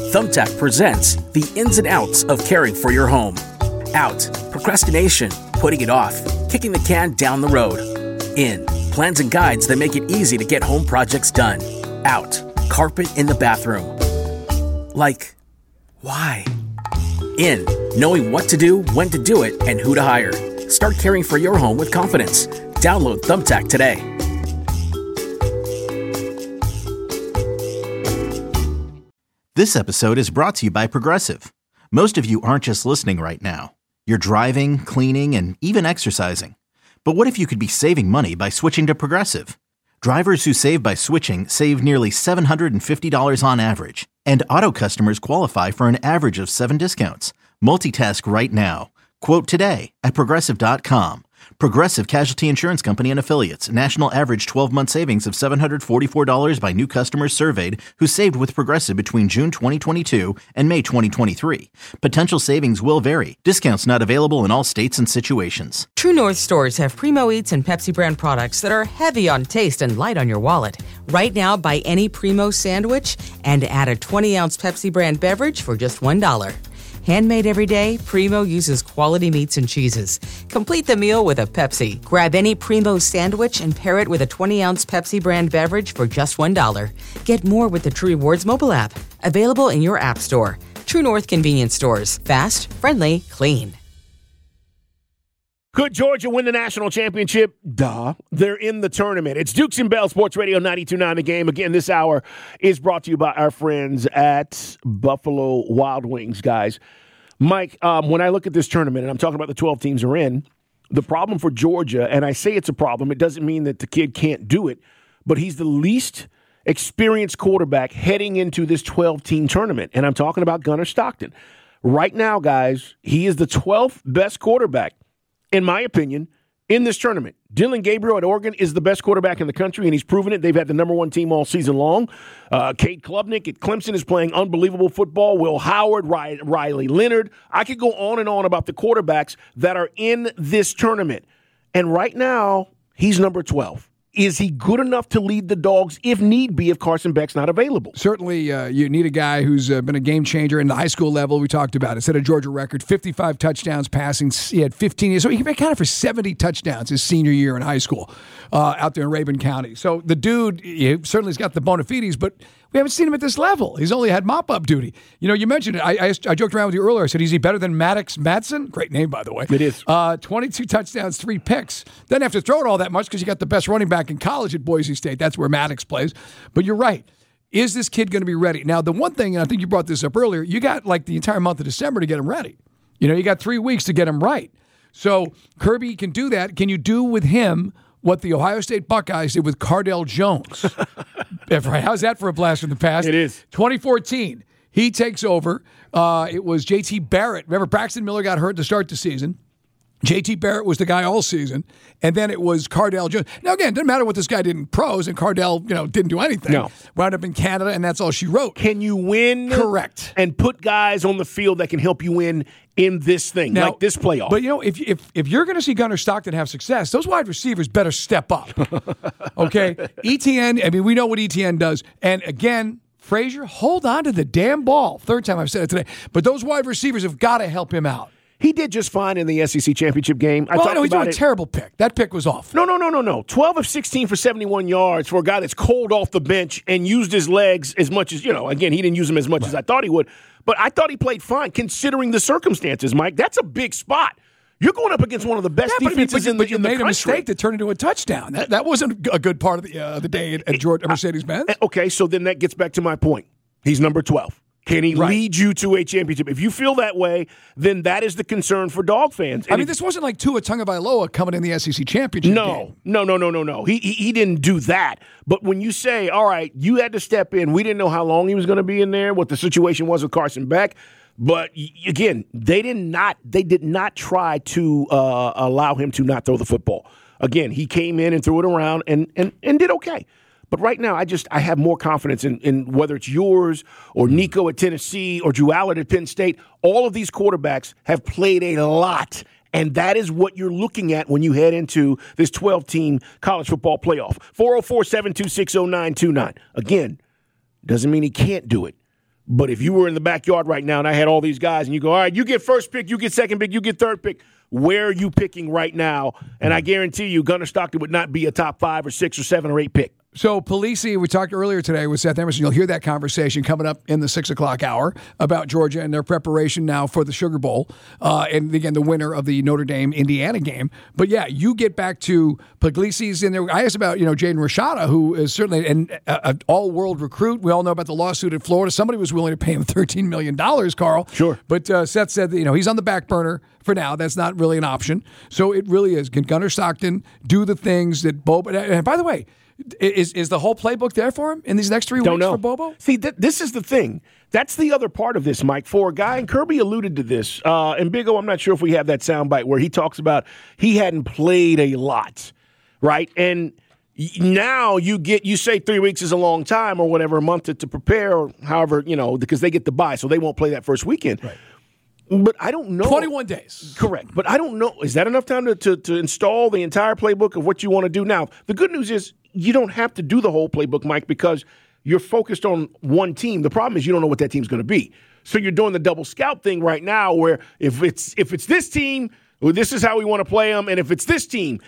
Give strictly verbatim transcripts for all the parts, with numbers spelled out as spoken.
Thumbtack presents the ins and outs of caring for your home. Out, procrastination, putting it off, kicking the can down the road. In, plans and guides that make it easy to get home projects done. Out, carpet in the bathroom. Like, why? In, knowing what to do, when to do it, and who to hire. Start caring for your home with confidence. Download Thumbtack today. This episode is brought to you by Progressive. Most of you aren't just listening right now. You're driving, cleaning, and even exercising. But what if you could be saving money by switching to Progressive? Drivers who save by switching save nearly seven hundred fifty dollars on average. And auto customers qualify for an average of seven discounts. Multitask right now. Quote today at Progressive dot com. Progressive Casualty Insurance Company and Affiliates. National average twelve-month savings of seven hundred forty-four dollars by new customers surveyed who saved with Progressive between June twenty twenty-two and May twenty twenty-three. Potential savings will vary. Discounts not available in all states and situations. True North stores have Primo Eats and Pepsi brand products that are heavy on taste and light on your wallet. Right now, buy any Primo sandwich and add a twenty-ounce Pepsi brand beverage for just one dollar. Handmade every day, Primo uses quality meats and cheeses. Complete the meal with a Pepsi. Grab any Primo sandwich and pair it with a twenty-ounce Pepsi brand beverage for just one dollar. Get more with the True Rewards mobile app. Available in your app store. True North convenience stores. Fast, friendly, clean. Could Georgia win the national championship? Duh. They're in the tournament. It's Dukes and Bell Sports Radio ninety-two point nine The Game. Again, this hour is brought to you by our friends at Buffalo Wild Wings, guys. Mike, um, when I look at this tournament, and I'm talking about the twelve teams are in, the problem for Georgia, and I say it's a problem, it doesn't mean that the kid can't do it, but he's the least experienced quarterback heading into this twelve-team tournament, and I'm talking about Gunnar Stockton. Right now, guys, he is the twelfth best quarterback, in my opinion, in this tournament. Dylan Gabriel at Oregon is the best quarterback in the country, and he's proven it. They've had the number one team all season long. Uh, Cade Klubnik at Clemson is playing unbelievable football. Will Howard, Ry- Riley Leonard. I could go on and on about the quarterbacks that are in this tournament. And right now, he's number twelve. Is he good enough to lead the Dogs if need be if Carson Beck's not available? Certainly, uh, you need a guy who's uh, been a game changer in the high school level. We talked about it. Set a Georgia record, fifty-five touchdowns passing. He had fifteen years. So he accounted for seventy touchdowns his senior year in high school uh, out there in Rabun County. So the dude he certainly has got the bona fides, but we haven't seen him at this level. He's only had mop-up duty. You know, you mentioned it. I, I, I joked around with you earlier. I said, is he better than Maddox Madsen? Great name, by the way. It is. Uh, twenty-two touchdowns, three picks. Doesn't have to throw it all that much because you got the best running back in college at Boise State. That's where Maddox plays. But you're right. Is this kid going to be ready? Now, the one thing, and I think you brought this up earlier, you got like the entire month of December to get him ready. You know, you got three weeks to get him right. So Kirby can do that. Can you do with him what the Ohio State Buckeyes did with Cardale Jones? How's that for a blast from the past? It is. twenty fourteen, he takes over. Uh, it was J T Barrett. Remember, Braxton Miller got hurt to start the season. J T Barrett was the guy all season, and then it was Cardale Jones. Now, again, it doesn't matter what this guy did in pros, and Cardale, you know, didn't do anything. No. Wound up in Canada, and that's all she wrote. Can you win? Correct. And put guys on the field that can help you win in this thing, now, like this playoff. But, you know, if if if you're going to see Gunnar Stockton have success, those wide receivers better step up. Okay? E T N, I mean, we know what E T N does. And, again, Frazier, hold on to the damn ball. Third time I've said it today. But those wide receivers have got to help him out. He did just fine in the S E C championship game. I well, talked no, he about threw a it. terrible pick. That pick was off. No, no, no, no, no. twelve of sixteen for seventy-one yards for a guy that's cold off the bench and used his legs as much as, you know, again, he didn't use them as much right. as I thought he would. But I thought he played fine considering the circumstances, Mike. That's a big spot. You're going up against one of the best yeah, defenses but, but, in the but you in the made country. a mistake to turn into a touchdown. That that wasn't a good part of the uh, the day at, at Georgia Mercedes-Benz. Okay, so then that gets back to my point. He's number twelve. Can he right. lead you to a championship? If you feel that way, then that is the concern for Dog fans. And I mean, if, this wasn't like Tua Tagovailoa coming in the S E C championship no, game. No, no, no, no, no. He, he he didn't do that. But when you say, all right, you had to step in, we didn't know how long he was going to be in there, what the situation was with Carson Beck. But again, they did not they did not try to uh, allow him to not throw the football. Again, he came in and threw it around and and, and did okay. But right now, I just I have more confidence in, in whether it's yours or Nico at Tennessee or Drew Allen at Penn State. All of these quarterbacks have played a lot, and that is what you're looking at when you head into this twelve-team college football playoff. four oh four, seven two six, oh nine two nine. Again, doesn't mean he can't do it, But if you were in the backyard right now and I had all these guys and you go, all right, you get first pick, you get second pick, you get third pick, where are you picking right now? And I guarantee you Gunnar Stockton would not be a top five or six or seven or eight pick. So, Polisi, we talked earlier today with Seth Emerson. You'll hear that conversation coming up in the six o'clock hour about Georgia and their preparation now for the Sugar Bowl. Uh, and, again, the winner of the Notre Dame-Indiana game. But, yeah, you get back to Puglisi's in there. I asked about, you know, Jaden Rashada, who is certainly an, an all-world recruit. We all know about the lawsuit in Florida. Somebody was willing to pay him thirteen million dollars, Carl. Sure. But uh, Seth said that, you know, he's on the back burner for now. That's not really an option. So it really is. Can Gunnar Stockton do the things that Bobo... And by the way... Is is the whole playbook there for him in these next three Don't weeks know. for Bobo? See, th- this is the thing. That's the other part of this, Mike. For a guy, and Kirby alluded to this, uh, and Big O, I'm not sure if we have that soundbite where he talks about he hadn't played a lot, right? And now you get, you say three weeks is a long time or whatever, a month to, to prepare, or however, you know, because they get the bye, so they won't play that first weekend. Right. But I don't know. twenty-one days. Correct. But I don't know. Is that enough time to, to, to install the entire playbook of what you want to do? Now, the good news is you don't have to do the whole playbook, Mike, because you're focused on one team. The problem is you don't know what that team's going to be. So you're doing the double scout thing right now where if it's if it's this team, well, this is how we want to play them. And if it's this team,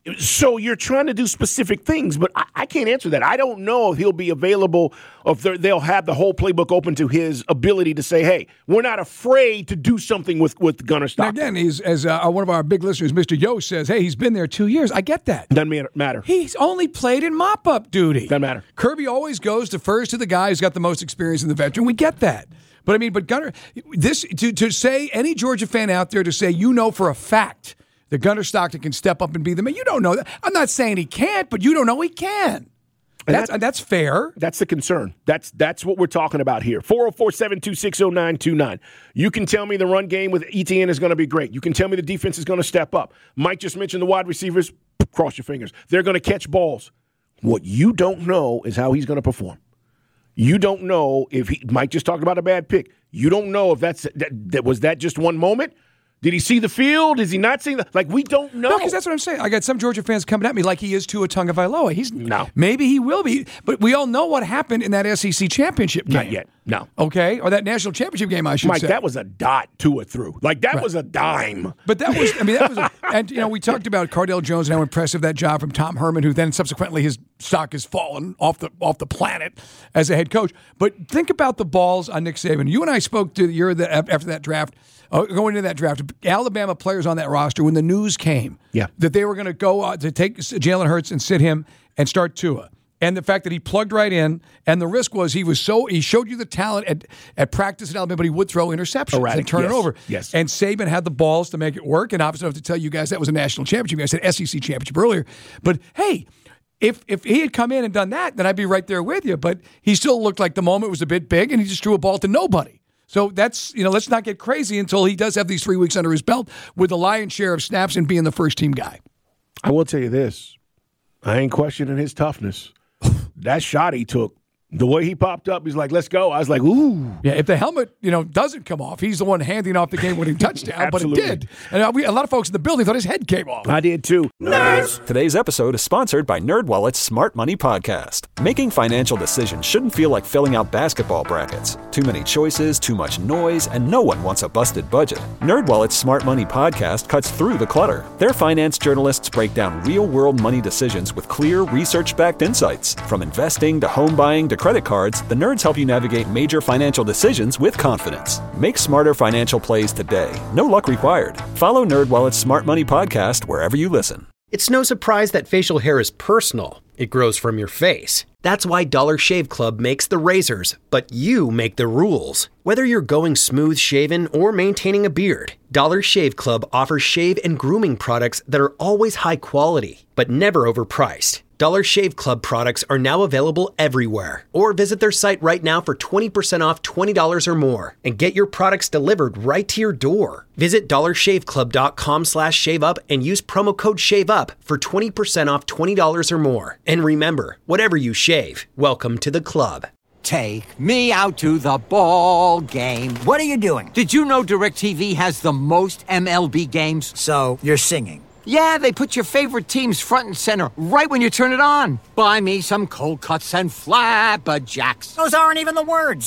so you're trying to do specific things, but I, I can't answer that. I don't know if he'll be available, or if they'll have the whole playbook open to his ability to say, hey, we're not afraid to do something with, with Gunnar Stockton. Now again, he's, as uh, one of our big listeners, Mister Yost, says, hey, he's been there two years. I get that. Doesn't matter. He's only played in mop-up duty. Doesn't matter. Kirby always goes to first to the guy who's got the most experience in the veteran. We get that. But, I mean, but Gunnar, this to, to say, any Georgia fan out there to say, you know for a fact that Gunnar Stockton can step up and be the man. You don't know that. I'm not saying he can't, but you don't know he can. That's that, that's fair. That's the concern. That's that's what we're talking about here. four oh four, seven two six, oh nine two nine. You can tell me the run game with Etienne is going to be great. You can tell me the defense is going to step up. Mike just mentioned the wide receivers. Cross your fingers. They're going to catch balls. What you don't know is how he's going to perform. You don't know if he – Mike just talked about a bad pick. You don't know if that's that, that was that just one moment? Did he see the field? Is he not seeing the – like, we don't know. No, because that's what I'm saying. I got some Georgia fans coming at me like he is Tua Tagovailoa. He's no. Maybe he will be, but we all know what happened in that S E C championship game. Not yet. No. Okay? Or that national championship game, I should Mike, say. Mike, that was a dot to it through. Like, that right. was a dime. But that was – I mean, that was a, – and, you know, we talked about Cardale Jones and how impressive that job from Tom Herman, who then subsequently his stock has fallen off the off the planet as a head coach. But think about the balls on Nick Saban. You and I spoke to the year that after that draft – Uh, going into that draft, Alabama players on that roster, when the news came yeah. that they were going to go uh, to take Jalen Hurts and sit him and start Tua, and the fact that he plugged right in, and the risk was he was so he showed you the talent at, at practice at Alabama, but he would throw interceptions Erratic. and turn yes. it over. Yes. And Saban had the balls to make it work, and obviously I have to tell you guys that was a national championship. I said S E C championship earlier, but hey. If if he had come in and done that, then I'd be right there with you. But he still looked like the moment was a bit big, and he just threw a ball to nobody. So that's, you know, let's not get crazy until he does have these three weeks under his belt with the lion's share of snaps and being the first team guy. I will tell you this. I ain't questioning his toughness. That shot he took, the way he popped up, he's like, let's go. I was like, ooh. Yeah, if the helmet, you know, doesn't come off, he's the one handing off the game-winning touchdown, but it did. And we, a lot of folks in the building thought his head came off. I did too. Nerds! Today's episode is sponsored by NerdWallet's Smart Money Podcast. Making financial decisions shouldn't feel like filling out basketball brackets. Too many choices, too much noise, and no one wants a busted budget. NerdWallet's Smart Money Podcast cuts through the clutter. Their finance journalists break down real-world money decisions with clear, research-backed insights. From investing to home buying to credit cards, the nerds help you navigate major financial decisions with confidence. Make smarter financial plays today. No luck required. Follow NerdWallet's Smart Money Podcast wherever you listen. It's no surprise that facial hair is personal. It grows from your face. That's why Dollar Shave Club makes the razors, but you make the rules. Whether you're going smooth shaven or maintaining a beard, Dollar Shave Club offers shave and grooming products that are always high quality, but never overpriced. Dollar Shave Club products are now available everywhere. Or visit their site right now for twenty percent off twenty dollars or more and get your products delivered right to your door. Visit dollarshaveclub.com slash shave up and use promo code SHAVEUP for twenty percent off twenty dollars or more. And remember, whatever you shave, welcome to the club. Take me out to the ball game. What are you doing? Did you know DirecTV has the most M L B games? So, you're singing. Yeah, they put your favorite teams front and center right when you turn it on. Buy me some cold cuts and flapperjacks. Those aren't even the words.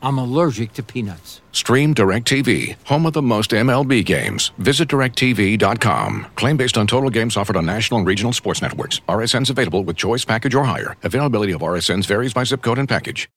I'm allergic to peanuts. Stream DirecTV, home of the most M L B games. Visit direct T V dot com. Claim based on total games offered on national and regional sports networks. R S Ns available with choice package or higher. Availability of R S Ns varies by zip code and package.